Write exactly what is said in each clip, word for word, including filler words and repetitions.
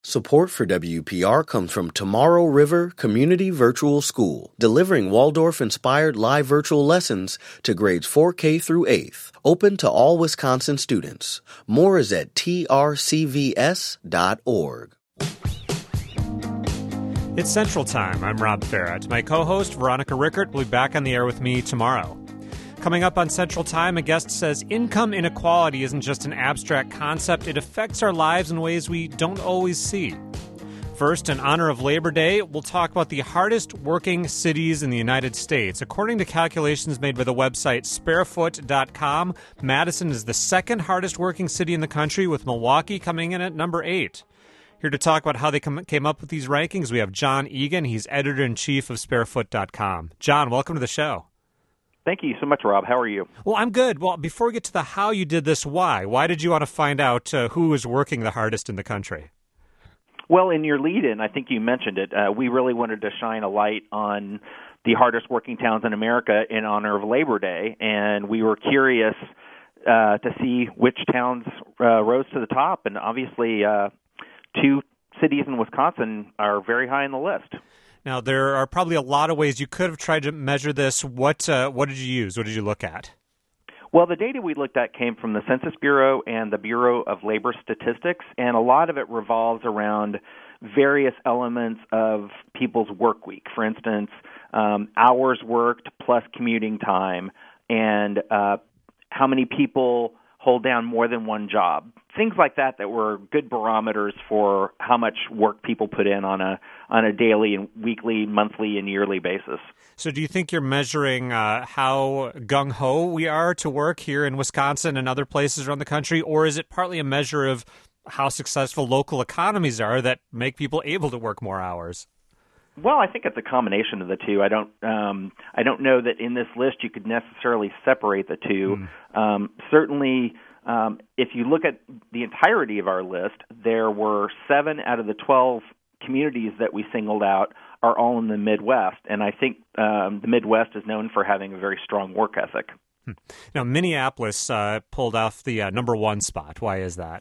Support for W P R comes from Tomorrow River Community Virtual School, delivering Waldorf-inspired live virtual lessons to grades four K through eighth, open to all Wisconsin students. More is at T R C V S dot org. It's Central Time. I'm Rob Farrett. My co-host, Veronica Rickert, will be back on the air with me tomorrow. Coming up on Central Time, a guest says income inequality isn't just an abstract concept. It affects our lives in ways we don't always see. First, in honor of Labor Day, we'll talk about the hardest working cities in the United States. According to calculations made by the website sparefoot dot com, Madison is the second hardest working city in the country, with Milwaukee coming in at number eight. Here to talk about how they come, came up with these rankings, we have John Egan. He's editor-in-chief of sparefoot dot com. John, welcome to the show. Thank you so much, Rob. How are you? Well, I'm good. Well, before we get to the how you did this, why? Why did you want to find out uh, who is working the hardest in the country? Well, in your lead-in, I think you mentioned it. Uh, we really wanted to shine a light on the hardest working towns in America in honor of Labor Day, and we were curious uh, to see which towns uh, rose to the top, and obviously uh, two cities in Wisconsin are very high on the list. Now, there are probably a lot of ways you could have tried to measure this. What uh, what did you use? What did you look at? Well, the data we looked at came from the Census Bureau and the Bureau of Labor Statistics, and a lot of it revolves around various elements of people's work week. For instance, um, hours worked plus commuting time, and uh, how many people hold down more than one job. Things like that that were good barometers for how much work people put in on a on a daily and weekly, monthly, and yearly basis. So do you think you're measuring uh, how gung-ho we are to work here in Wisconsin and other places around the country, or is it partly a measure of how successful local economies are that make people able to work more hours? Well, I think it's a combination of the two. I don't, um, I don't know that in this list you could necessarily separate the two. Mm. Um, certainly, um, if you look at the entirety of our list, there were seven out of the twelve communities that we singled out are all in the Midwest, and I think um, the Midwest is known for having a very strong work ethic. Hmm. Now, Minneapolis uh, pulled off the uh, number one spot. Why is that?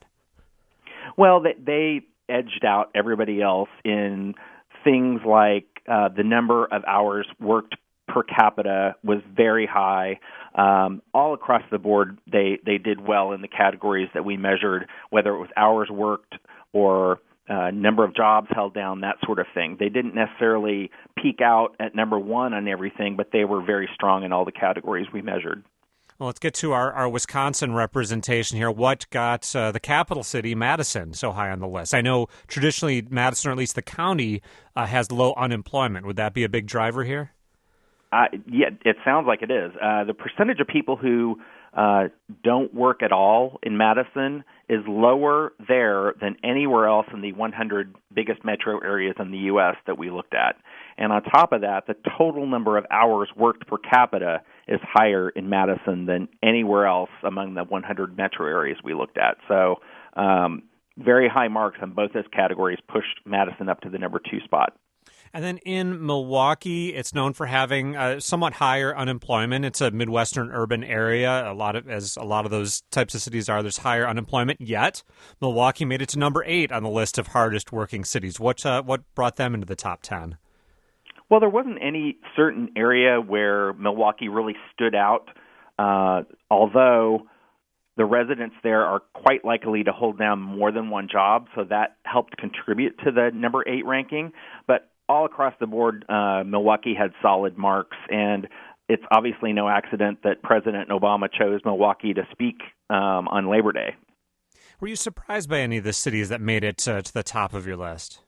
Well, they, they edged out everybody else in things like uh, the number of hours worked per capita was very high. Um, all across the board, they, they did well in the categories that we measured, whether it was hours worked or uh, number of jobs held down, that sort of thing. They didn't necessarily peak out at number one on everything, but they were very strong in all the categories we measured. Well, let's get to our, our Wisconsin representation here. What got uh, the capital city, Madison, so high on the list? I know traditionally Madison, or at least the county, uh, has low unemployment. Would that be a big driver here? Uh, yeah, it sounds like it is. Uh, the percentage of people who uh, don't work at all in Madison is lower there than anywhere else in the one hundred biggest metro areas in the U S that we looked at. And on top of that, the total number of hours worked per capita is higher in Madison than anywhere else among the one hundred metro areas we looked at. So um, very high marks on both those categories pushed Madison up to the number two spot. And then in Milwaukee, it's known for having uh, somewhat higher unemployment. It's a Midwestern urban area. A lot of, as a lot of those types of cities are, there's higher unemployment. Yet, Milwaukee made it to number eight on the list of hardest working cities. What uh, what brought them into the top ten? Well, there wasn't any certain area where Milwaukee really stood out, uh, although the residents there are quite likely to hold down more than one job, so that helped contribute to the number eight ranking. But all across the board, uh, Milwaukee had solid marks, and it's obviously no accident that President Obama chose Milwaukee to speak um, on Labor Day. Were you surprised by any of the cities that made it uh, to the top of your list?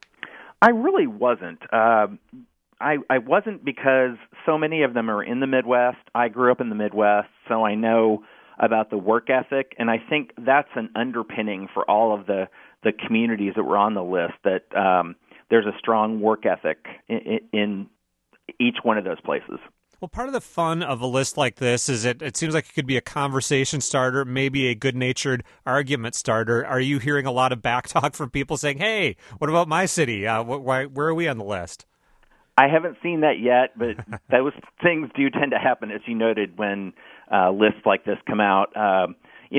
I really wasn't. Uh, I, I wasn't because so many of them are in the Midwest. I grew up in the Midwest, so I know about the work ethic, and I think that's an underpinning for all of the, the communities that were on the list, that um, there's a strong work ethic in, in each one of those places. Well, part of the fun of a list like this is it, it seems like it could be a conversation starter, maybe a good-natured argument starter. Are you hearing a lot of backtalk from people saying, hey, what about my city? Uh, wh- why, where are we on the list? I haven't seen that yet, but those things do tend to happen, as you noted, when uh, lists like this come out. Um, you know,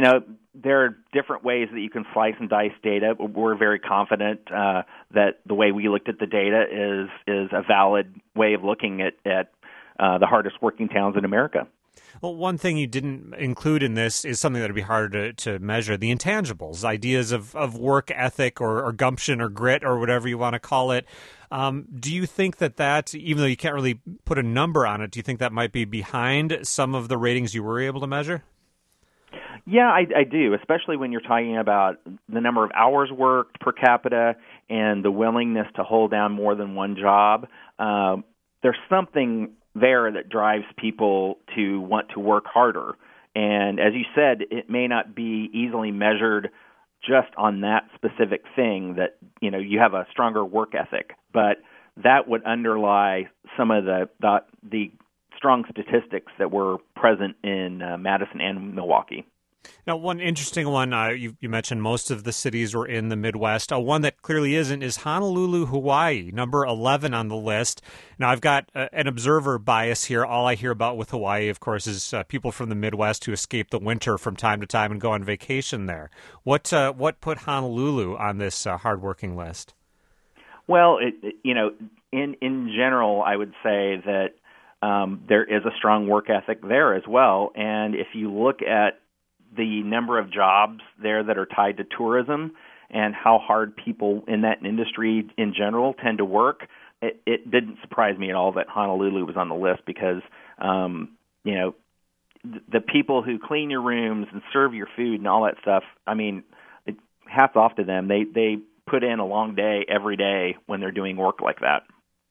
there are different ways that you can slice and dice data. We're very confident uh, that the way we looked at the data is is a valid way of looking at, at uh, the hardest working towns in America. Well, one thing you didn't include in this is something that would be harder to, to measure, the intangibles, ideas of, of work ethic or, or gumption or grit or whatever you want to call it. Um, do you think that that, even though you can't really put a number on it, do you think that might be behind some of the ratings you were able to measure? Yeah, I, I do, especially when you're talking about the number of hours worked per capita and the willingness to hold down more than one job. Uh, there's something there that drives people to want to work harder. And as you said, it may not be easily measured just on that specific thing that, you know, you have a stronger work ethic, but that would underlie some of the the, the strong statistics that were present in uh, Madison and Milwaukee. Now, one interesting one, uh, you, you mentioned most of the cities were in the Midwest. Uh, one that clearly isn't is Honolulu, Hawaii, number eleven on the list. Now, I've got uh, an observer bias here. All I hear about with Hawaii, of course, is uh, people from the Midwest who escape the winter from time to time and go on vacation there. What uh, what put Honolulu on this uh, hardworking list? Well, it, it, you know, in in general, I would say that um, there is a strong work ethic there as well. And if you look at the number of jobs there that are tied to tourism and how hard people in that industry in general tend to work, it, it didn't surprise me at all that Honolulu was on the list because, um, you know, th- the people who clean your rooms and serve your food and all that stuff, I mean, it, hats off to them. They, they put in a long day every day when they're doing work like that.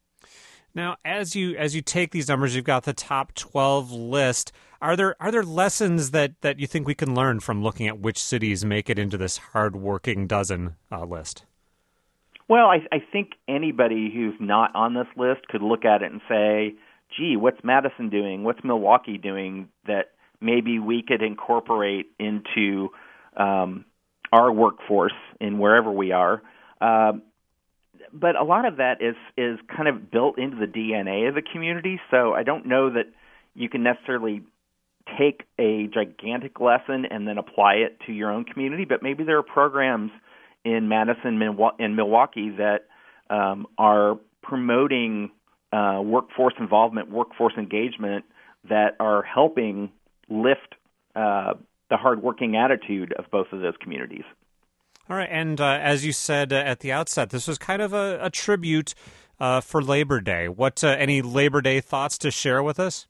Now, as you as you take these numbers, you've got the top twelve list. Are there are there lessons that, that you think we can learn from looking at which cities make it into this hardworking dozen uh, list? Well, I, I think anybody who's not on this list could look at it and say, gee, what's Madison doing? What's Milwaukee doing that maybe we could incorporate into um, our workforce in wherever we are? Uh, but a lot of that is is kind of built into the D N A of the community, so I don't know that you can necessarily take a gigantic lesson and then apply it to your own community, but maybe there are programs in Madison and Milwaukee that um, are promoting uh, workforce involvement, workforce engagement that are helping lift uh, the hardworking attitude of both of those communities. All right, and uh, as you said uh, at the outset, this was kind of a, a tribute uh, for Labor Day. What uh, any Labor Day thoughts to share with us?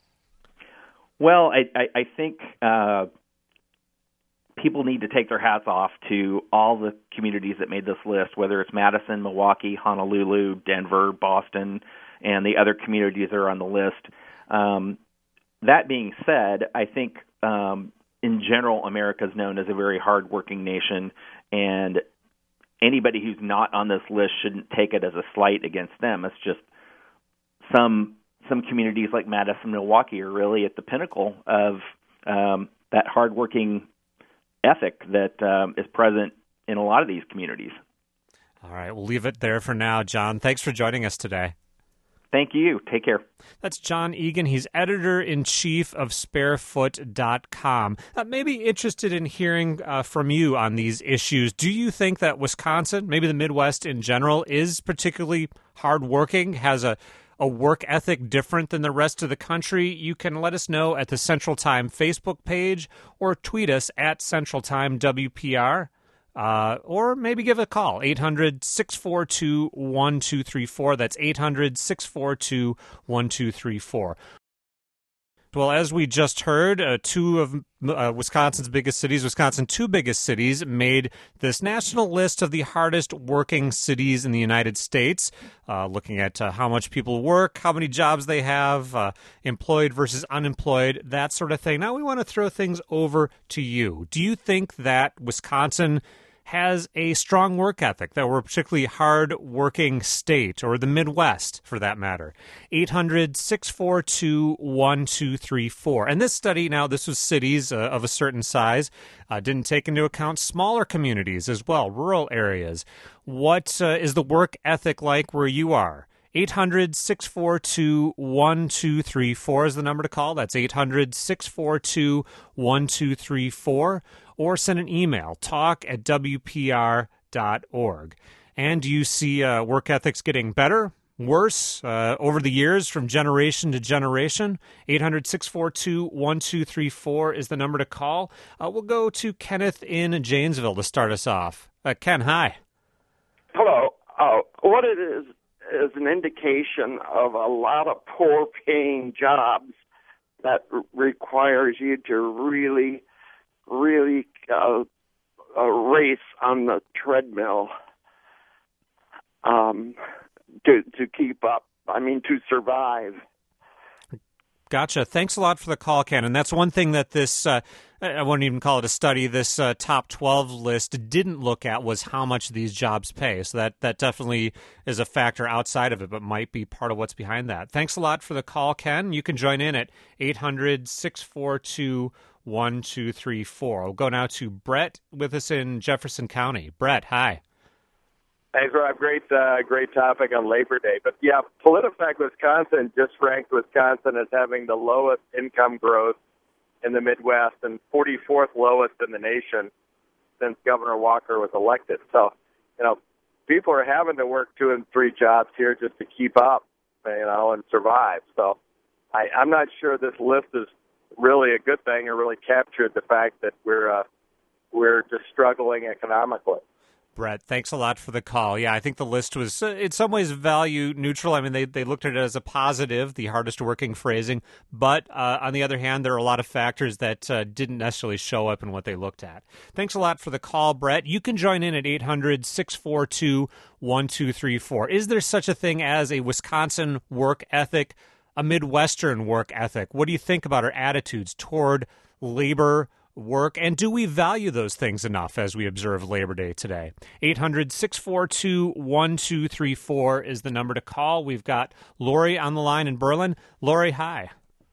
Well, I, I, I think uh, people need to take their hats off to all the communities that made this list, whether it's Madison, Milwaukee, Honolulu, Denver, Boston, and the other communities that are on the list. Um, that being said, I think um, in general, America is known as a very hardworking nation, and anybody who's not on this list shouldn't take it as a slight against them. It's just some some communities like Madison, Milwaukee are really at the pinnacle of um, that hardworking ethic that um, is present in a lot of these communities. All right, we'll leave it there for now, John. Thanks for joining us today. Thank you. Take care. That's John Egan. He's editor-in-chief of Sparefoot dot com. Uh, maybe interested in hearing uh, from you on these issues. Do you think that Wisconsin, maybe the Midwest in general, is particularly hardworking, has a, a work ethic different than the rest of the country? You can let us know at the Central Time Facebook page or tweet us at Central Time W P R. Uh, or maybe give a call, eight hundred, six four two, one two three four. That's eight hundred, six four two, one two three four. Well, as we just heard, uh, two of uh, Wisconsin's biggest cities, Wisconsin's two biggest cities, made this national list of the hardest working cities in the United States, uh, looking at uh, how much people work, how many jobs they have, uh, employed versus unemployed, that sort of thing. Now we want to throw things over to you. Do you think that Wisconsin has a strong work ethic, that we're a particularly hard-working state, or the Midwest, for that matter? eight hundred, six four two, one two three four. And this study, now this was cities uh, of a certain size, uh, didn't take into account smaller communities as well, rural areas. What uh, is the work ethic like where you are? eight hundred, six four two, one two three four is the number to call. That's eight hundred, six four two, one two three four. Or send an email, talk at w p r dot org. And do you see uh, work ethics getting better, worse, uh, over the years from generation to generation? eight hundred, six four two, one two three four is the number to call. Uh, we'll go to Kenneth in Janesville to start us off. Uh, Ken, hi. Hello. Uh, what it is is an indication of a lot of poor-paying jobs that r- requires you to really, really uh, uh, race on the treadmill um, to to keep up. I mean, to survive. Gotcha. Thanks a lot for the call, Ken. And that's one thing that this, uh, I won't even call it a study, this uh, top twelve list didn't look at was how much these jobs pay. So that, that definitely is a factor outside of it, but might be part of what's behind that. Thanks a lot for the call, Ken. You can join in at eight hundred, six four two, one two three four. We'll go now to Brett with us in Jefferson County. Brett, hi. Thanks, Rob. Great, uh, great topic on Labor Day. But yeah, PolitiFact Wisconsin just ranked Wisconsin as having the lowest income growth in the Midwest and forty-fourth lowest in the nation since Governor Walker was elected. So, you know, people are having to work two and three jobs here just to keep up, you know, and survive. So I, I'm not sure this list is really a good thing or really captured the fact that we're uh, we're just struggling economically. Brett, thanks a lot for the call. Yeah, I think the list was uh, in some ways value neutral. I mean, they, they looked at it as a positive, the hardest working phrasing. But uh, on the other hand, there are a lot of factors that uh, didn't necessarily show up in what they looked at. Thanks a lot for the call, Brett. You can join in at eight hundred, six four two, one two three four. Is there such a thing as a Wisconsin work ethic, a Midwestern work ethic? What do you think about our attitudes toward labor, work, and do we value those things enough as we observe Labor Day today? eight hundred, six four two, one two three four is the number to call. We've got Lori on the line in Berlin. Lori, hi.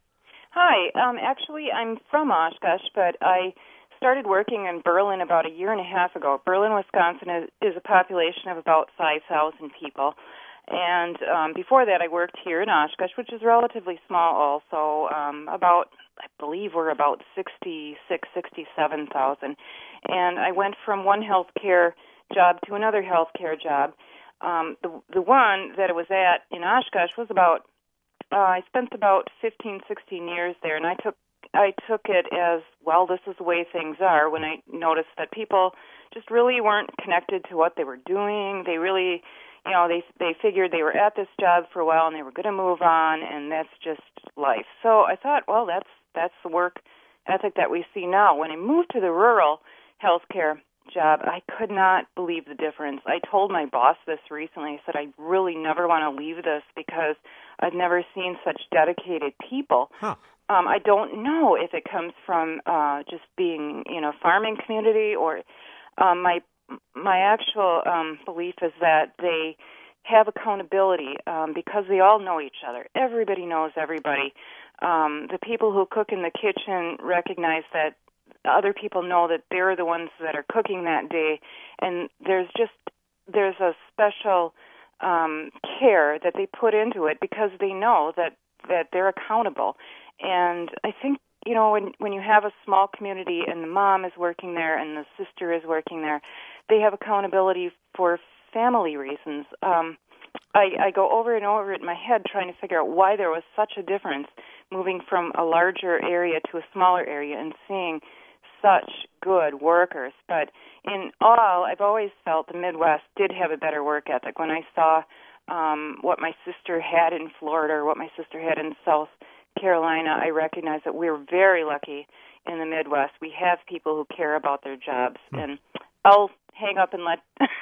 Hi. Um, actually, I'm from Oshkosh, but I started working in Berlin about a year and a half ago. Berlin, Wisconsin is, is a population of about five thousand people. And um, before that, I worked here in Oshkosh, which is relatively small also, um, about, I believe we're about sixty-six, sixty-seven thousand. And I went from one healthcare job to another healthcare job. Um, the, the one that I was at in Oshkosh was about, uh, I spent about fifteen, sixteen years there, and I took I took it as, well, this is the way things are, when I noticed that people just really weren't connected to what they were doing. They really... You know, they they figured they were at this job for a while and they were going to move on, and that's just life. So I thought, well, that's that's the work ethic that we see now. When I moved to the rural healthcare job, I could not believe the difference. I told my boss this recently. I said, I really never want to leave this because I've never seen such dedicated people. Huh. Um, I don't know if it comes from uh, just being, you know, farming community or um, my My actual um, belief is that they have accountability um, because they all know each other. Everybody knows everybody. Um, the people who cook in the kitchen recognize that other people know that they're the ones that are cooking that day, and there's just there's a special um, care that they put into it because they know that that they're accountable. And I think, you know, when when you have a small community and the mom is working there and the sister is working there, they have accountability for family reasons. Um, I, I go over and over it in my head trying to figure out why there was such a difference moving from a larger area to a smaller area and seeing such good workers. But in all, I've always felt the Midwest did have a better work ethic. When I saw um, what my sister had in Florida or what my sister had in South Carolina, I recognize that we're very lucky in the Midwest. We have people who care about their jobs. And I'll hang up and let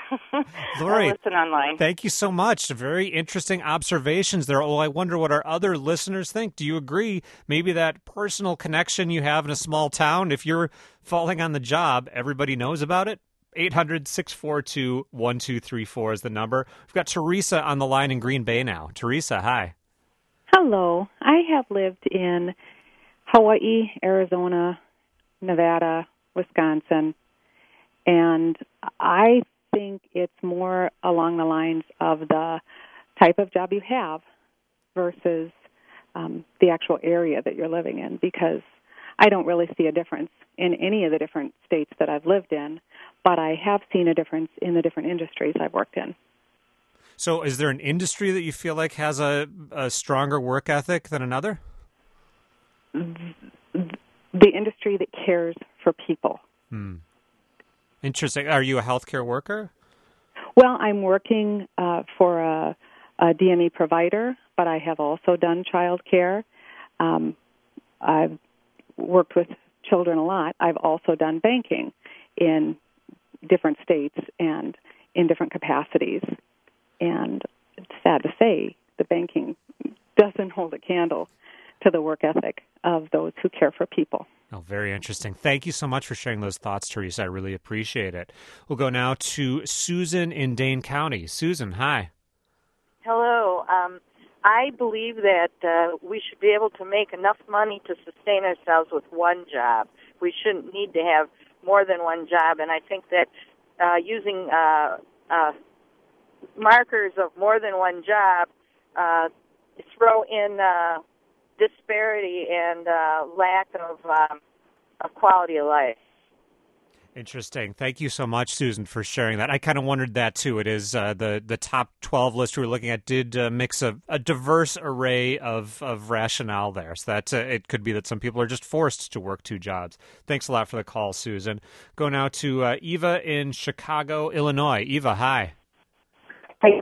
Lori, listen online. Thank you so much. Very interesting observations there. Oh, I wonder what our other listeners think. Do you agree? Maybe that personal connection you have in a small town, if you're falling on the job, everybody knows about it? eight hundred, six four two, one two three four is the number. We've got Teresa on the line in Green Bay now. Teresa, hi. Hello. I have lived in Hawaii, Arizona, Nevada, Wisconsin, and I think it's more along the lines of the type of job you have versus um, the actual area that you're living in, because I don't really see a difference in any of the different states that I've lived in, but I have seen a difference in the different industries I've worked in. So is there an industry that you feel like has a, a stronger work ethic than another? The industry that cares for people. Hmm. Interesting. Are you a healthcare worker? Well, I'm working uh, for a, a D M E provider, but I have also done child care. Um, I've worked with children a lot. I've also done banking in different states and in different capacities. And it's sad to say, the banking doesn't hold a candle to the work ethic of those who care for people. Oh, very interesting. Thank you so much for sharing those thoughts, Teresa. I really appreciate it. We'll go now to Susan in Dane County. Susan, hi. Hello. Um, I believe that uh, we should be able to make enough money to sustain ourselves with one job. We shouldn't need to have more than one job, and I think that uh, using uh, uh, markers of more than one job uh, throw in uh, disparity and uh, lack of, um, of quality of life. Interesting. Thank you so much, Susan, for sharing that. I kind of wondered that, too. It is uh, the, the top twelve list we were looking at did uh, mix a, a diverse array of, of rationale there. So that uh, it could be that some people are just forced to work two jobs. Thanks a lot for the call, Susan. Go now to uh, Eva in Chicago, Illinois. Eva, hi. Hi.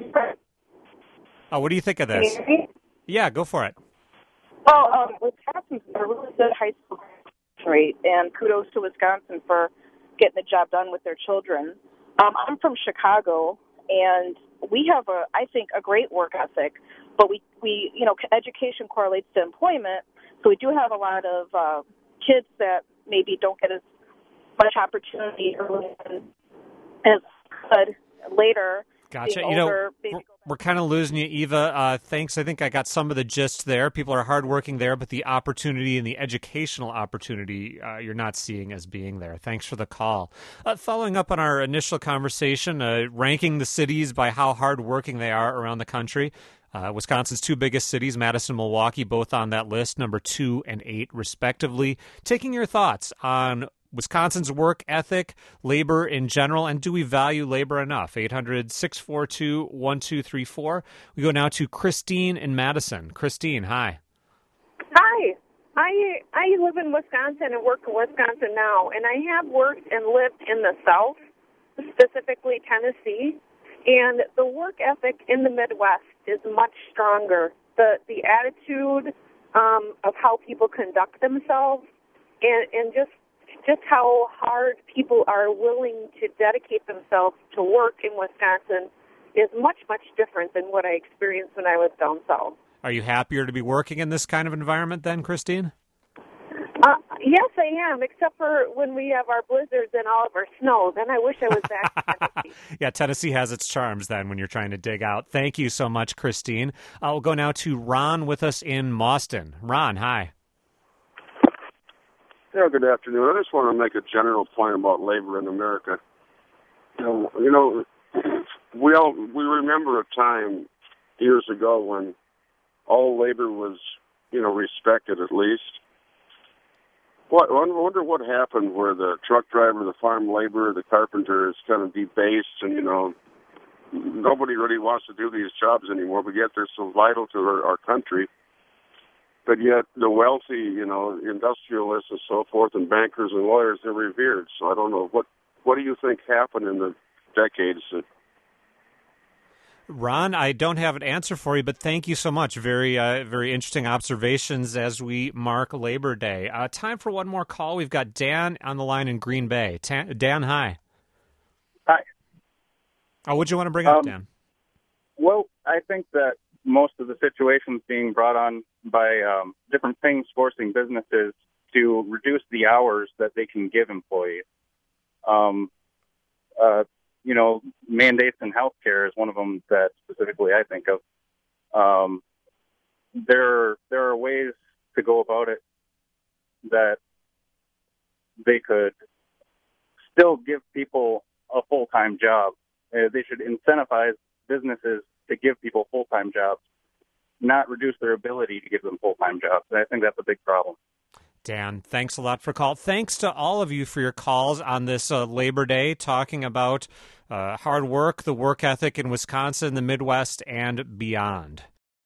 Oh, what do you think of this? Can you hear me? Yeah, go for it. Well, um, Wisconsin's got a really good high school graduation rate, and kudos to Wisconsin for getting the job done with their children. Um, I'm from Chicago, and we have, a, I think, a great work ethic, but we, we, you know, education correlates to employment, so we do have a lot of uh, kids that maybe don't get as much opportunity early on as could later. Gotcha. Being You know, older, we're, we're kind of losing you, Eva. Uh, thanks. I think I got some of the gist there. People are hardworking there, but the opportunity and the educational opportunity uh, you're not seeing as being there. Thanks for the call. Uh, following up on our initial conversation, uh, ranking the cities by how hardworking they are around the country. Uh, Wisconsin's two biggest cities, Madison and Milwaukee, both on that list, number two and eight, respectively. Taking your thoughts on Wisconsin's work ethic, labor in general, and do we value labor enough? eight hundred, six four two, one two three four. We go now to Christine in Madison. Christine, hi. Hi. I I live in Wisconsin and work in Wisconsin now, and I have worked and lived in the South, specifically Tennessee, and the work ethic in the Midwest is much stronger. The the attitude um, of how people conduct themselves, and and just just how hard people are willing to dedicate themselves to work in Wisconsin is much, much different than what I experienced when I was down south. Are you happier to be working in this kind of environment then, Christine? Uh, yes, I am, except for when we have our blizzards and all of our snow. Then I wish I was back in Tennessee. Yeah, Tennessee has its charms then when you're trying to dig out. Thank you so much, Christine. Uh, we'll go now to Ron with us in Mauston. Ron, hi. Yeah, good afternoon. I just want to make a general point about labor in America. You know, you know we all we remember a time years ago when all labor was, you know, respected at least. What I wonder what happened where the truck driver, the farm laborer, the carpenter is kind of debased, and you know, nobody really wants to do these jobs anymore. But yet they're so vital to our, our country. But yet the wealthy, you know, industrialists and so forth, and bankers and lawyers, they're revered. So I don't know, what what do you think happened in the decades that... Ron, I don't have an answer for you, but thank you so much. Very, uh, very interesting observations as we mark Labor Day. Uh, time for one more call. We've got Dan on the line in Green Bay. Ta- Dan, hi. Hi. Oh, what'd you want to bring up, um, Dan? Well, I think that most of the situations being brought on by um, different things forcing businesses to reduce the hours that they can give employees. Um, uh, you know, mandates in healthcare is one of them that specifically I think of. Um, there, there are ways to go about it that they could still give people a full-time job. Uh, they should incentivize businesses to give people full-time jobs, not reduce their ability to give them full-time jobs. And I think that's a big problem. Dan, thanks a lot for call. Thanks to all of you for your calls on this uh, Labor Day, talking about uh, hard work, the work ethic in Wisconsin, the Midwest, and beyond.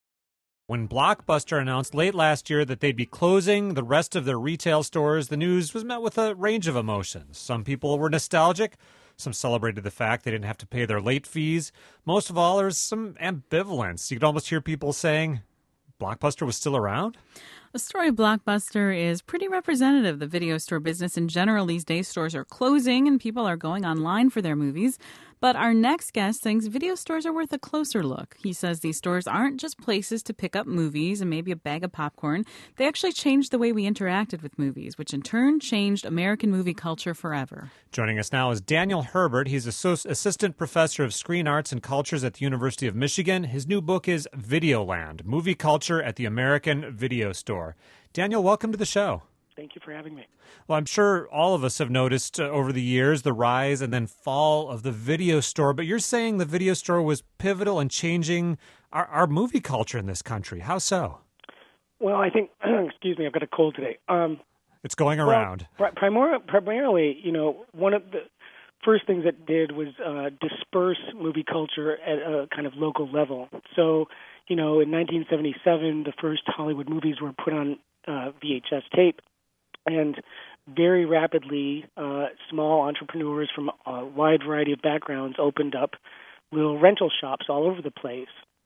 When Blockbuster announced late last year that they'd be closing the rest of their retail stores, the news was met with a range of emotions. Some people were nostalgic. Some celebrated the fact they didn't have to pay their late fees. Most of all, there was some ambivalence. You could almost hear people saying, Blockbuster was still around? The story of Blockbuster is pretty representative of the video store business in general. These days, stores are closing and people are going online for their movies. But our next guest thinks video stores are worth a closer look. He says these stores aren't just places to pick up movies and maybe a bag of popcorn. They actually changed the way we interacted with movies, which in turn changed American movie culture forever. Joining us now is Daniel Herbert. He's Asso- Assistant Professor of Screen Arts and Cultures at the University of Michigan. His new book is Videoland, Movie Culture at the American Video Store. Daniel, welcome to the show. Thank you for having me. Well, I'm sure all of us have noticed uh, over the years the rise and then fall of the video store, but you're saying the video store was pivotal in changing our, our movie culture in this country. How so? Well, I think, excuse me, I've got a cold today. Um, it's going around. Well, primar- primarily, you know, one of the first things it did was uh, disperse movie culture at a kind of local level. So, you know, in nineteen seventy-seven, the first Hollywood movies were put on uh, V H S tape. And very rapidly, uh, small entrepreneurs from a wide variety of backgrounds opened up little rental shops all over the place.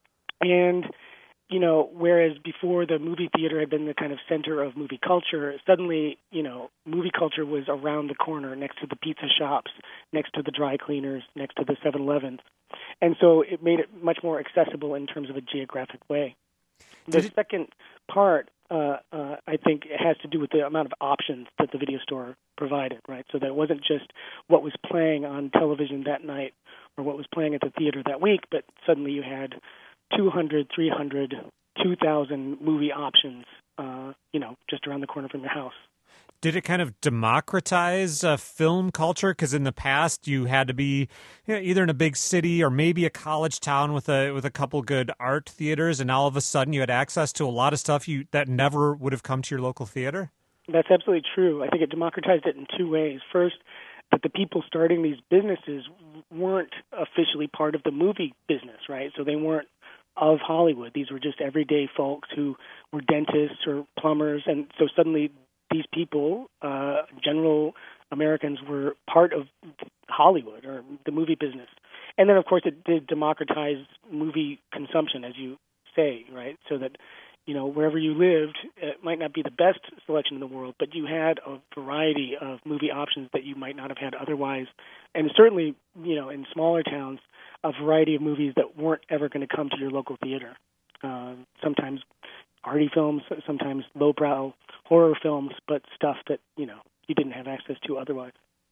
And, you know, whereas before the movie theater had been the kind of center of movie culture, suddenly, you know, movie culture was around the corner, next to the pizza shops, next to the dry cleaners, next to the seven elevens. And so it made it much more accessible in terms of a geographic way. The Did second part, uh, uh, I think, has to do with the amount of options that the video store provided, right? So that it wasn't just what was playing on television that night or what was playing at the theater that week, but suddenly you had two hundred, three hundred, two thousand movie options, uh, you know, just around the corner from your house. Did it kind of democratize uh, film culture? Because in the past, you had to be you know, either in a big city or maybe a college town with a with a couple good art theaters, and all of a sudden you had access to a lot of stuff you that never would have come to your local theater? That's absolutely true. I think it democratized it in two ways. First, that the people starting these businesses weren't officially part of the movie business, right? So they weren't of Hollywood. These were just everyday folks who were dentists or plumbers, and so suddenly these people, uh, general Americans, were part of Hollywood or the movie business. And then, of course, it did democratize movie consumption, as you say, right? So that, you know, wherever you lived, it might not be the best selection in the world, but you had a variety of movie options that you might not have had otherwise. And certainly, you know, in smaller towns, a variety of movies that weren't ever going to come to your local theater. Uh, sometimes arty films, sometimes lowbrow horror films, but stuff that, you know, you didn't have access to otherwise.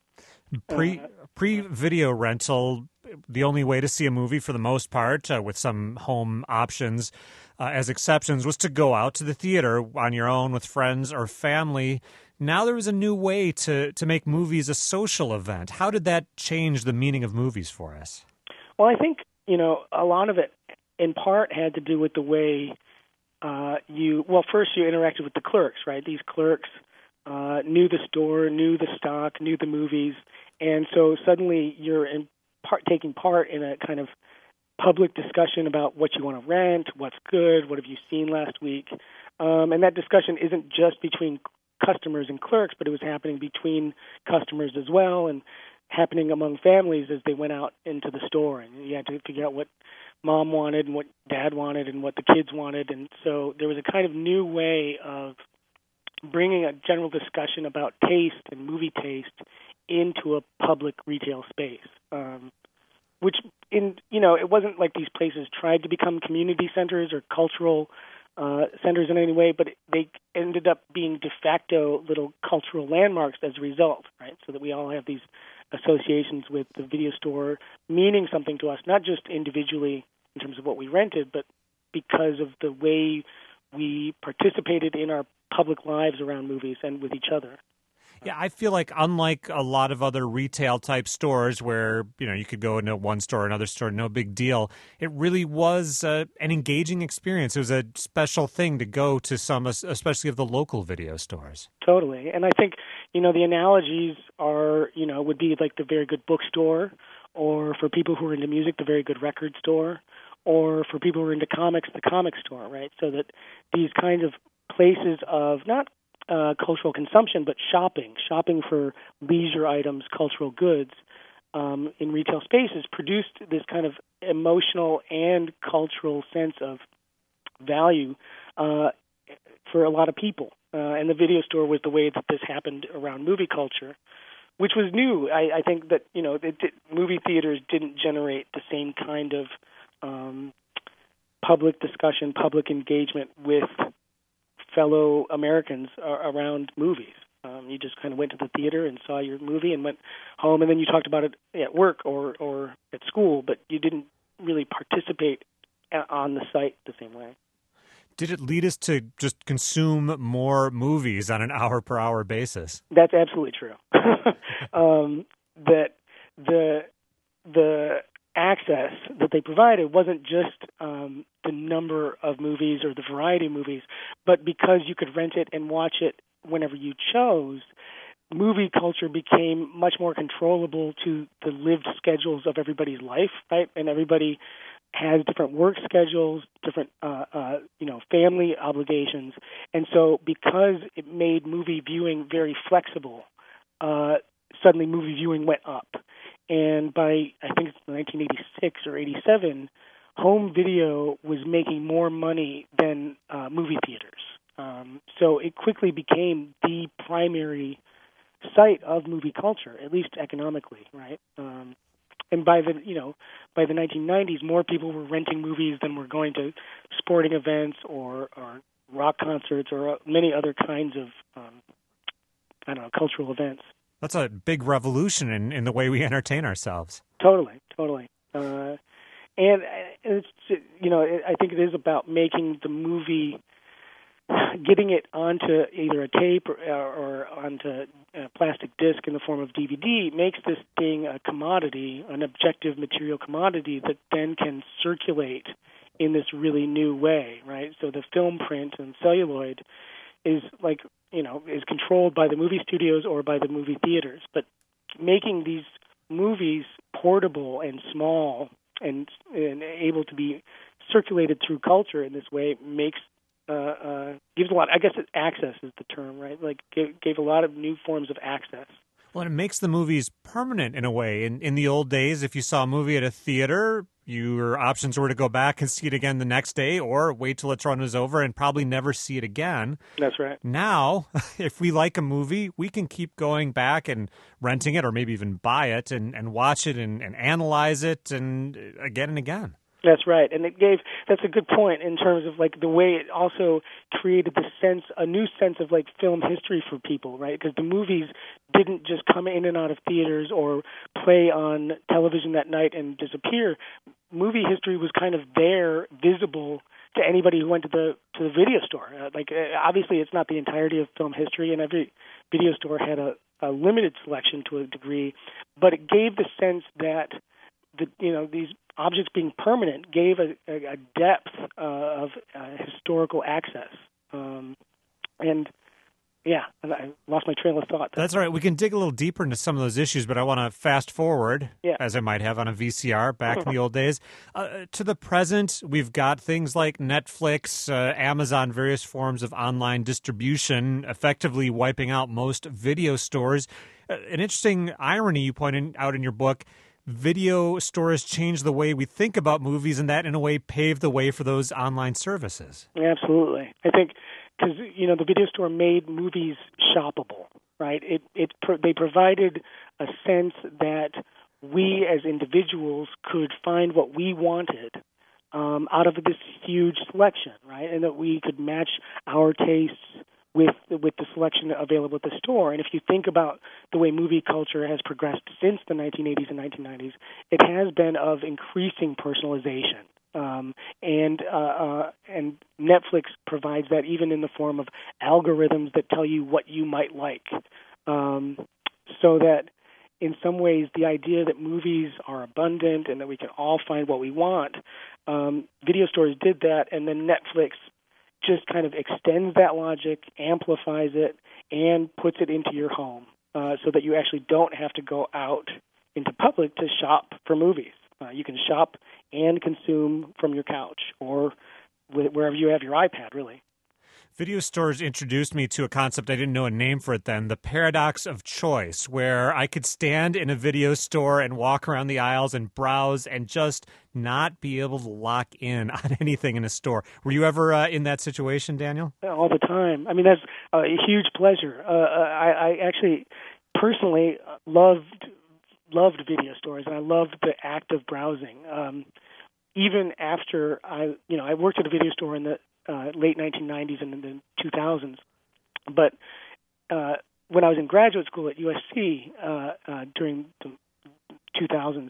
Pre uh, pre video rental, the only way to see a movie for the most part, uh, with some home options uh, as exceptions, was to go out to the theater on your own with friends or family. Now there is a new way to to make movies a social event. How did that change the meaning of movies for us? Well, I think, you know, a lot of it in part had to do with the way Uh, you well, first you interacted with the clerks, right? These clerks uh, knew the store, knew the stock, knew the movies, and so suddenly you're in part, taking part in a kind of public discussion about what you want to rent, what's good, what have you seen last week, um, and that discussion isn't just between customers and clerks, but it was happening between customers as well, and happening among families as they went out into the store, and you had to figure out what mom wanted and what dad wanted and what the kids wanted. And so there was a kind of new way of bringing a general discussion about taste and movie taste into a public retail space, um, which, in you know, it wasn't like these places tried to become community centers or cultural uh, centers in any way, but they ended up being de facto little cultural landmarks as a result, right? So that we all have these associations with the video store meaning something to us, not just individually in terms of what we rented, but because of the way we participated in our public lives around movies and with each other. Yeah, I feel like unlike a lot of other retail type stores where, you know, you could go into one store, another store, no big deal, it really was uh, an engaging experience. It was a special thing to go to some, especially of the local video stores. Totally. And I think, you know, the analogies are, you know, would be like the very good bookstore, or for people who are into music, the very good record store, or for people who are into comics, the comic store, right? So that these kinds of places of not uh, cultural consumption, but shopping, shopping for leisure items, cultural goods um, in retail spaces produced this kind of emotional and cultural sense of value uh, for a lot of people. Uh, and the video store was the way that this happened around movie culture, which was new. I, I think that, you know, it, it, movie theaters didn't generate the same kind of um, public discussion, public engagement with fellow Americans uh, around movies. Um, you just kind of went to the theater and saw your movie and went home, and then you talked about it at work or, or at school, but you didn't really participate on the site the same way. Did it lead us to just consume more movies on an hour-per-hour basis? That's absolutely true. um, that the the access that they provided wasn't just um, the number of movies or the variety of movies, but because you could rent it and watch it whenever you chose, movie culture became much more controllable to the lived schedules of everybody's life, right? And everybody has different work schedules, different, uh, uh, you know, family obligations. And so because it made movie viewing very flexible, uh, suddenly movie viewing went up. And by, I think it's nineteen eighty-six or eighty-seven, home video was making more money than uh, movie theaters. Um, so it quickly became the primary site of movie culture, at least economically, right? Um, and by the, you know, by the nineteen nineties, more people were renting movies than were going to sporting events or, or rock concerts or many other kinds of, um, I don't know, cultural events. That's a big revolution in, in the way we entertain ourselves. Totally, totally. Uh, and it's, you know, I think it is about making the movie, getting it onto either a tape or, or onto a plastic disc in the form of D V D makes this thing a commodity, an objective material commodity that then can circulate in this really new way, right? So the film print and celluloid is like, you know, is controlled by the movie studios or by the movie theaters. But making these movies portable and small and, and able to be circulated through culture in this way makes uh, uh, gives a lot. I guess access is the term, right? Like gave, gave a lot of new forms of access. Well, it makes the movies permanent in a way. In in the old days, if you saw a movie at a theater, your options were to go back and see it again the next day or wait till its run was over and probably never see it again. That's right. Now, if we like a movie, we can keep going back and renting it or maybe even buy it and, and watch it and, and analyze it and again and again. That's right. And it gave, that's a good point in terms of like the way it also created the sense, a new sense of like film history for people, right? Because the movies didn't just come in and out of theaters or play on television that night and disappear. Movie history was kind of there, visible to anybody who went to the to the video store. Uh, like uh, obviously it's not the entirety of film history, and every video store had a, a limited selection to a degree, but it gave the sense that the, you know, these objects being permanent gave a, a, a depth uh, of uh, historical access. Um, and, yeah, I lost my trail of thought. That's all right. We can dig a little deeper into some of those issues, but I want to fast forward, yeah. as I might have on a V C R back in the old days. Uh, to the present, we've got things like Netflix, uh, Amazon, various forms of online distribution, effectively wiping out most video stores. Uh, an interesting irony you pointed out in your book, video stores changed the way we think about movies, and that in a way paved the way for those online services. Absolutely. I think because, you know, the video store made movies shoppable, right? It it they provided a sense that we as individuals could find what we wanted um, out of this huge selection, right? And that we could match our tastes with with the selection available at the store. And if you think about the way movie culture has progressed since the nineteen eighties and nineteen nineties, it has been of increasing personalization. Um, and uh, uh, and Netflix provides that even in the form of algorithms that tell you what you might like. Um, so that in some ways the idea that movies are abundant and that we can all find what we want, um, video stores did that, and then Netflix just kind of extends that logic, amplifies it, and puts it into your home uh, so that you actually don't have to go out into public to shop for movies. Uh, you can shop and consume from your couch or wherever you have your iPad, really. Video stores introduced me to a concept I didn't know a name for it then, the paradox of choice, where I could stand in a video store and walk around the aisles and browse and just not be able to lock in on anything in a store. Were you ever uh, in that situation, Daniel? All the time. I mean, that's a huge pleasure. Uh, I, I actually personally loved loved video stores, and I loved the act of browsing. Um, even after I, you know, I worked at a video store in the Uh, late nineteen nineties and in the two thousands. But uh, when I was in graduate school at U S C uh, uh, during the two thousands,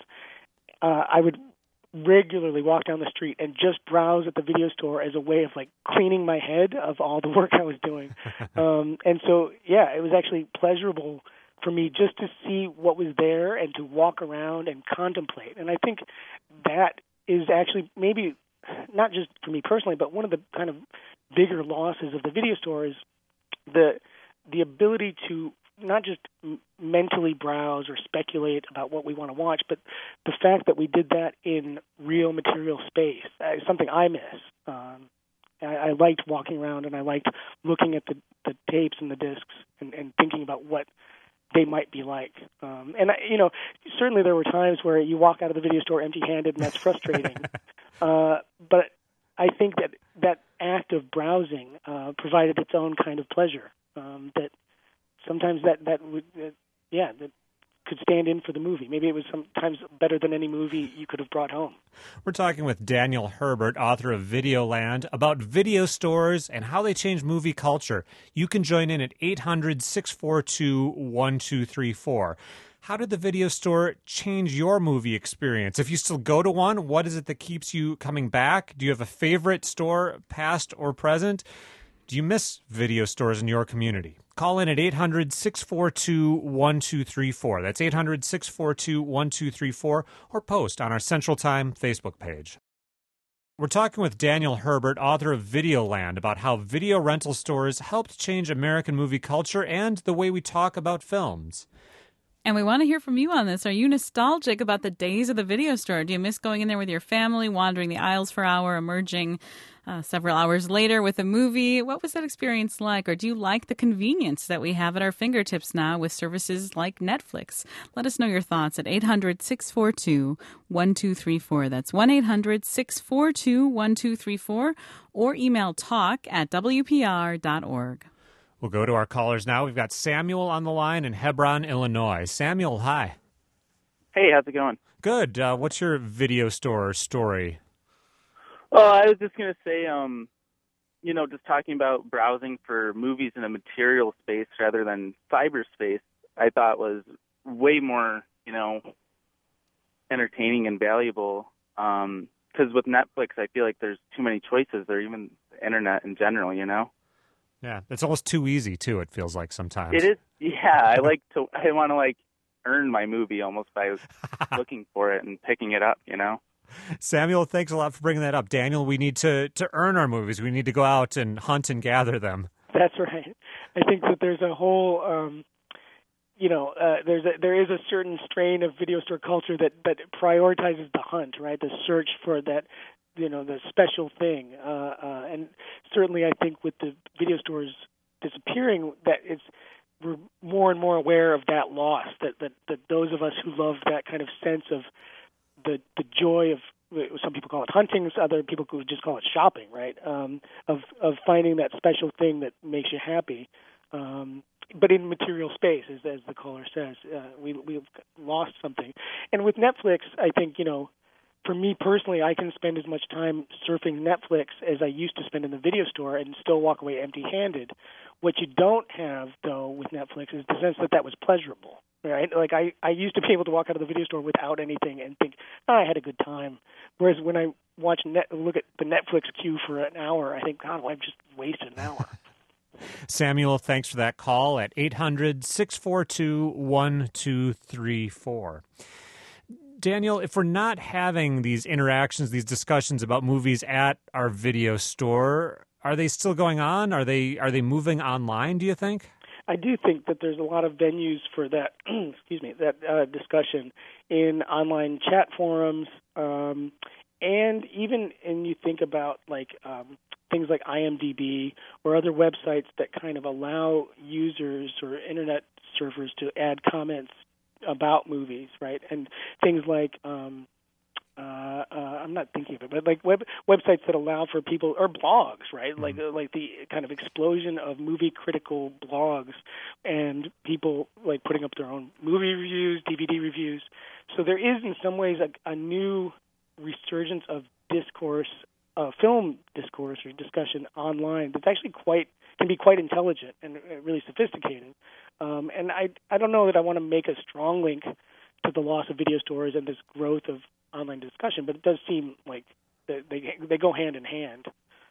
uh, I would regularly walk down the street and just browse at the video store as a way of like cleaning my head of all the work I was doing. um, and so, yeah, it was actually pleasurable for me just to see what was there and to walk around and contemplate. And I think that is actually maybe not just for me personally, but one of the kind of bigger losses of the video store is the the ability to not just m- mentally browse or speculate about what we want to watch, but the fact that we did that in real material space uh, is something I miss. Um, I, I liked walking around, and I liked looking at the, the tapes and the discs and, and thinking about what they might be like. Um, and, I, you know, certainly there were times where you walk out of the video store empty-handed, and that's frustrating. uh, but I think that that act of browsing uh, provided its own kind of pleasure. Um, that sometimes that that would, uh, yeah, that could stand in for the movie. Maybe it was sometimes better than any movie you could have brought home. We're talking with Daniel Herbert, author of Videoland, about video stores and how they change movie culture. You can join in at eight hundred, six four two, one two three four. How did the video store change your movie experience? If you still go to one, what is it that keeps you coming back? Do you have a favorite store, past or present? Do you miss video stores in your community? Call in at eight hundred, six four two, one two three four. That's eight hundred, six four two, one two three four, or post on our Central Time Facebook page. We're talking with Daniel Herbert, author of Videoland, about how video rental stores helped change American movie culture and the way we talk about films. And we want to hear from you on this. Are you nostalgic about the days of the video store? Do you miss going in there with your family, wandering the aisles for an hour, emerging uh, several hours later with a movie? What was that experience like? Or do you like the convenience that we have at our fingertips now with services like Netflix? Let us know your thoughts at eight hundred, six four two, one two three four. That's one eight hundred, six four two, one two three four. Or email talk at w p r dot org. We'll go to our callers now. We've got Samuel on the line in Hebron, Illinois. Samuel, hi. Hey, how's it going? Good. Uh, what's your video store story? Oh, I was just going to say, um, you know, just talking about browsing for movies in a material space rather than cyberspace, I thought was way more, you know, entertaining and valuable. Um, 'cause with Netflix, I feel like there's too many choices, or even the internet in general, you know? Yeah, it's almost too easy, too, it feels like sometimes. It is, yeah. I like to, I want to, like, earn my movie almost by looking for it and picking it up, you know? Samuel, thanks a lot for bringing that up. Daniel, we need to, to earn our movies. We need to go out and hunt and gather them. That's right. I think that there's a whole, um, you know, uh, there's a, there is a certain strain of video store culture that, that prioritizes the hunt, right? The search for that, you know, the special thing. Uh, uh, and certainly I think with the video stores disappearing, that it's, we're more and more aware of that loss, that, that, that those of us who love that kind of sense of the the joy of, some people call it hunting, other people could just call it shopping, right? Um, of of finding that special thing that makes you happy, um, but in material space, as, as the caller says, uh, we we've lost something. And with Netflix, I think, you know, for me personally, I can spend as much time surfing Netflix as I used to spend in the video store and still walk away empty-handed. What you don't have, though, with Netflix is the sense that that was pleasurable. Right, like I, I used to be able to walk out of the video store without anything and think, oh, I had a good time. Whereas when I watch net, look at the Netflix queue for an hour, I think, God, well, I've just wasted an hour. Samuel, thanks for that call at eight hundred, six four two, one two three four. Daniel, if we're not having these interactions, these discussions about movies at our video store, are they still going on? Are they are they moving online, do you think? I do think that there's a lot of venues for that. excuse me, that uh, discussion in online chat forums, um, and even and you think about like um, things like I M D B or other websites that kind of allow users or internet surfers to add comments about movies, right? And things like um, Uh, uh, I'm not thinking of it, but like web websites that allow for people, or blogs, right? Like uh, like the kind of explosion of movie critical blogs and people like putting up their own movie reviews, D V D reviews. So there is in some ways a, a new resurgence of discourse, uh, film discourse or discussion online that's actually quite can be quite intelligent and really sophisticated. Um, and I I don't know that I want to make a strong link to the loss of video stores and this growth of online discussion, but it does seem like they, they they go hand in hand.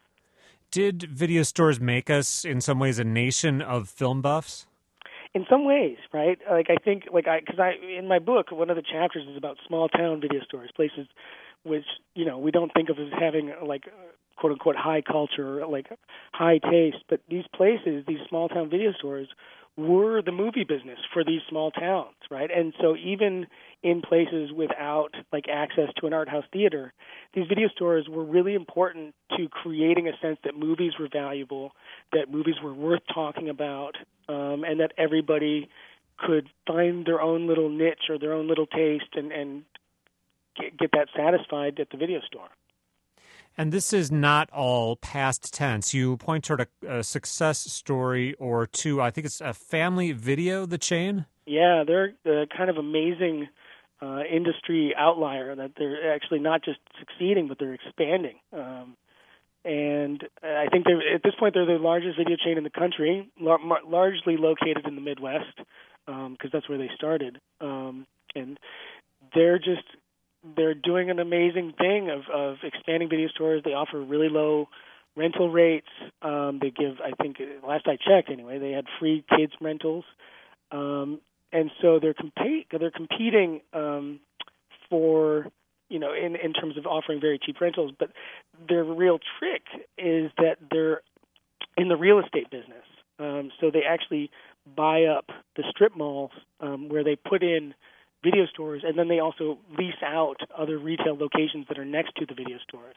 Did video stores make us, in some ways, a nation of film buffs? In some ways, right? Like I think, like I, because I in my book, one of the chapters is about small town video stores, places which you know we don't think of as having like quote unquote high culture, like high taste, but these places, these small town video stores, were the movie business for these small towns, right? And so even in places without like access to an art house theater, these video stores were really important to creating a sense that movies were valuable, that movies were worth talking about, um, and that everybody could find their own little niche or their own little taste and, and get, get that satisfied at the video store. And this is not all past tense. You point toward a, a success story or two. I think it's a Family Video, the chain? Yeah, they're the kind of amazing uh, industry outlier that they're actually not just succeeding, but they're expanding. Um, and I think they're, at this point they're the largest video chain in the country, lar- largely located in the Midwest, because um, that's where they started. Um, and they're just... They're doing an amazing thing of, of expanding video stores. They offer really low rental rates. Um, they give, I think, last I checked anyway, they had free kids rentals. Um, and so they're compete, they're competing um, for, you know, in, in terms of offering very cheap rentals. But their real trick is that they're in the real estate business. Um, so they actually buy up the strip malls um, where they put in video stores, and then they also lease out other retail locations that are next to the video stores.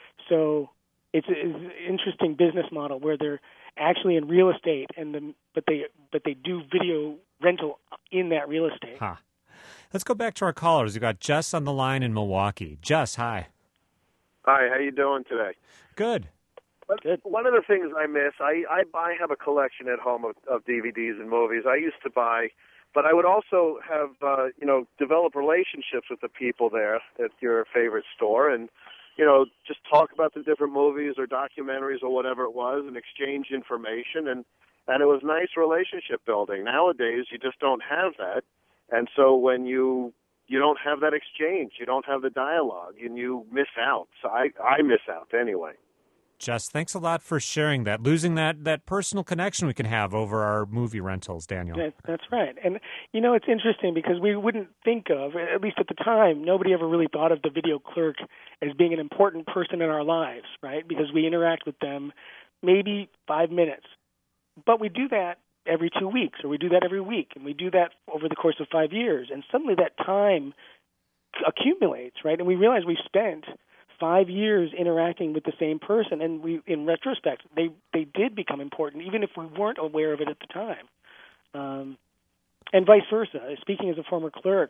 So it's, it's an interesting business model where they're actually in real estate, and the, but they but they do video rental in that real estate. Huh. Let's go back to our callers. We've got Jess on the line in Milwaukee. Jess, hi. Hi, how you doing today? Good. Good. One of the things I miss, I I, I have a collection at home of, of D V Ds and movies. I used to buy. But I would also have, uh, you know, develop relationships with the people there at your favorite store and, you know, just talk about the different movies or documentaries or whatever it was and exchange information. And, and it was nice relationship building. Nowadays, you just don't have that. And so when you you don't have that exchange, you don't have the dialogue, and you miss out. So I, I miss out anyway. Jess, thanks a lot for sharing that. Losing that, that personal connection we can have over our movie rentals, Daniel. That, that's right. And, you know, it's interesting because we wouldn't think of, at least at the time, nobody ever really thought of the video clerk as being an important person in our lives, right? Because we interact with them maybe five minutes. But we do that every two weeks, or we do that every week, and we do that over the course of five years. And suddenly that time accumulates, right? And we realize we spent five years interacting with the same person, and we, in retrospect, they they did become important, even if we weren't aware of it at the time. Um, and vice versa. Speaking as a former clerk,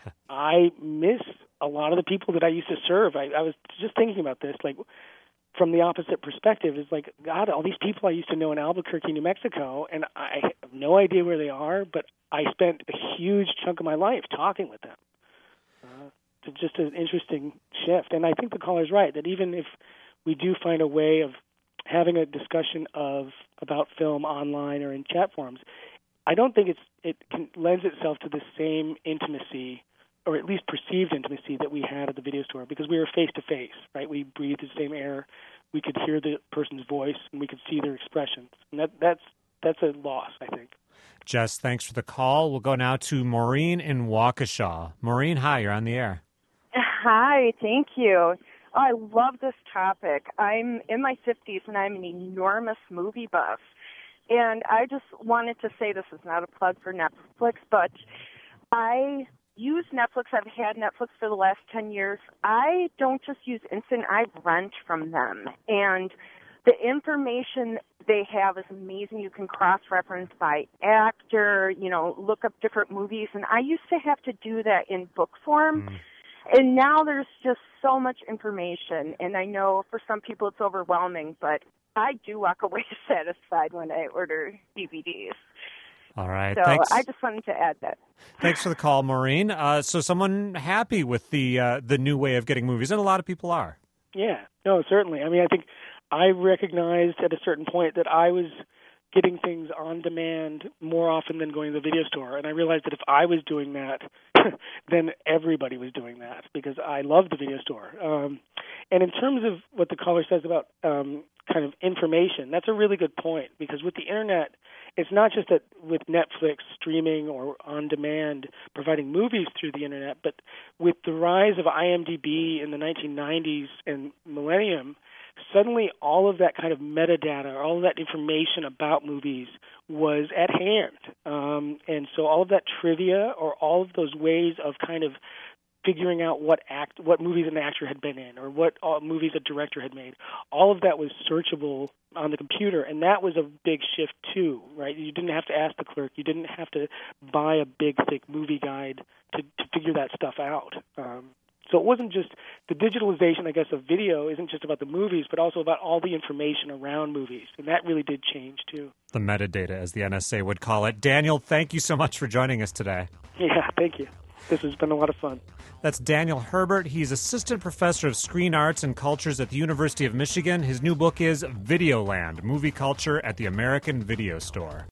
I miss a lot of the people that I used to serve. I, I was just thinking about this, like from the opposite perspective. It's like, God, all these people I used to know in Albuquerque, New Mexico, and I have no idea where they are, but I spent a huge chunk of my life talking with them. Uh, just an interesting shift. And I think the caller's right, that even if we do find a way of having a discussion of about film online or in chat forums, I don't think it's it can, lends itself to the same intimacy, or at least perceived intimacy, that we had at the video store, because we were face-to-face, right? We breathed the same air. we could hear the person's voice and we could see their expressions. And that, that's that's a loss, I think. Jess, thanks for the call. We'll go now to Maureen in Waukesha. Maureen, hi, you're on the air. Hi, thank you. I love this topic. I'm in my fifties, and I'm an enormous movie buff. And I just wanted to say, this is not a plug for Netflix, but I use Netflix. I've had Netflix for the last ten years. I don't just use Instant. I rent from them. And the information they have is amazing. You can cross-reference by actor, you know, look up different movies. And I used to have to do that in book form. Mm. And now there's just so much information, and I know for some people it's overwhelming, but I do walk away satisfied when I order D V Ds. All right. So thanks. I just wanted to add that. Thanks for the call, Maureen. Uh, so someone happy with the uh, the new way of getting movies, and a lot of people are. Yeah, no, certainly. I mean, I think I recognized at a certain point that I was getting things on demand more often than going to the video store. And I realized that if I was doing that, then everybody was doing that because I love the video store. Um, and in terms of what the caller says about um, kind of information, that's a really good point because with the Internet, it's not just that with Netflix streaming or on demand providing movies through the Internet, but with the rise of I M D B in the nineteen nineties and millennium, suddenly all of that kind of metadata, all of that information about movies was at hand. Um, and so all of that trivia or all of those ways of kind of figuring out what act, what movies an actor had been in or what uh, movies a director had made, all of that was searchable on the computer. And that was a big shift too, right? You didn't have to ask the clerk. You didn't have to buy a big, thick movie guide to, to figure that stuff out. Um, So it wasn't just the digitalization, I guess, of video isn't just about the movies, but also about all the information around movies. And that really did change, too. The metadata, as the N S A would call it. Daniel, thank you so much for joining us today. Yeah, thank you. This has been a lot of fun. That's Daniel Herbert. He's Assistant Professor of Screen Arts and Cultures at the University of Michigan. His new book is Videoland, Movie Culture at the American Video Store.